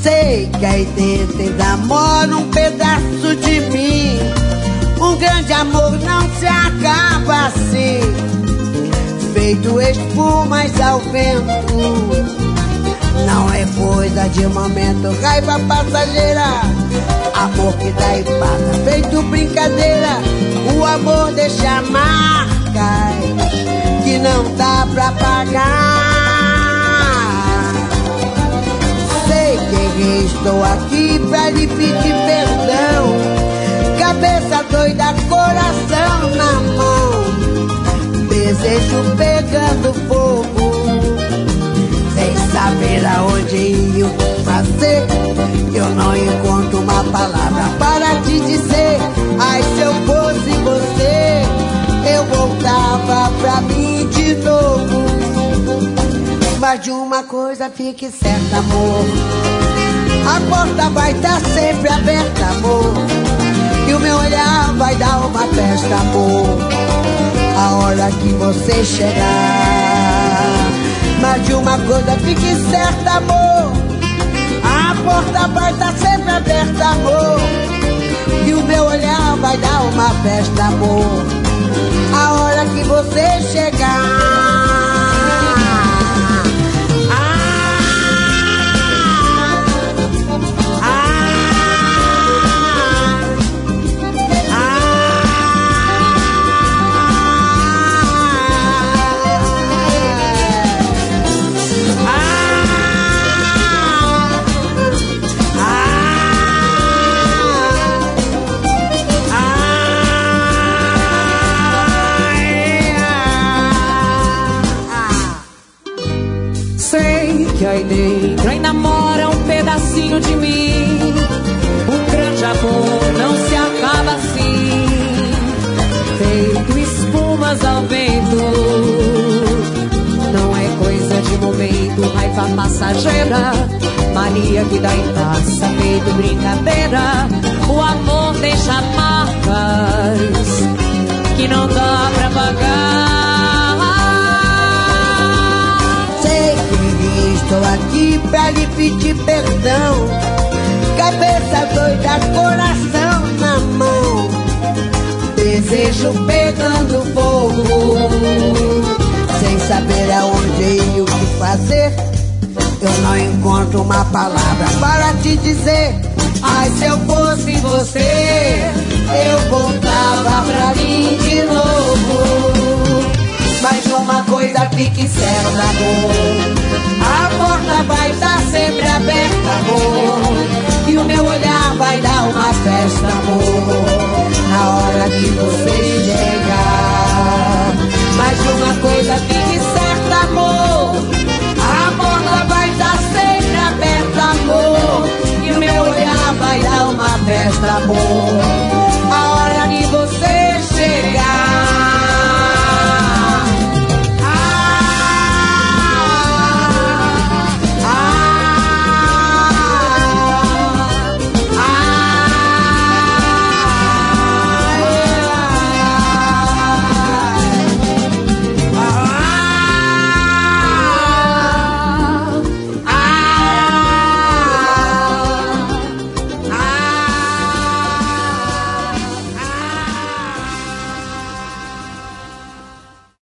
Sei que aí dentro ainda mora um pedaço de mim. Um grande amor não se acaba assim, feito espumas ao vento. Não é coisa de momento, raiva passageira, amor que dá e passa, feito brincadeira. O amor deixa marcas que não dá pra pagar. Sei que estou aqui pra lhe pedir perdão, cabeça doida, coração na mão, desejo pegando fogo, sem saber aonde ir, o que fazer. Eu não encontro uma palavra para te dizer. Ai, se eu fosse você, eu voltava pra mim de novo. Mas de uma coisa fique certa, amor, a porta vai estar sempre aberta, amor, e o meu olhar vai dar uma festa, amor, a hora que você chegar. Mas de uma coisa fique certa, amor, a porta vai estar sempre aberta, amor, e o meu olhar vai dar uma festa, amor, a hora que você chegar. Que aí dentro ainda mora um pedacinho de mim. Um grande amor não se acaba assim, feito espumas ao vento. Não é coisa de momento, raiva passageira, mania que dá e passa, feito brincadeira. O amor deixa marcas que não dá pra pagar. Estou aqui pra lhe pedir perdão, cabeça doida, coração na mão, desejo pegando fogo, sem saber aonde ir e o que fazer. Eu não encontro uma palavra para te dizer. Ai, se eu fosse você, eu voltava pra mim de novo. Mas uma coisa fique certa, amor, a porta vai estar sempre aberta, amor, e o meu olhar vai dar uma festa, amor, na hora que você chegar. Mas uma coisa fique certa, amor, a porta vai estar sempre aberta, amor, e o meu olhar vai dar uma festa, amor,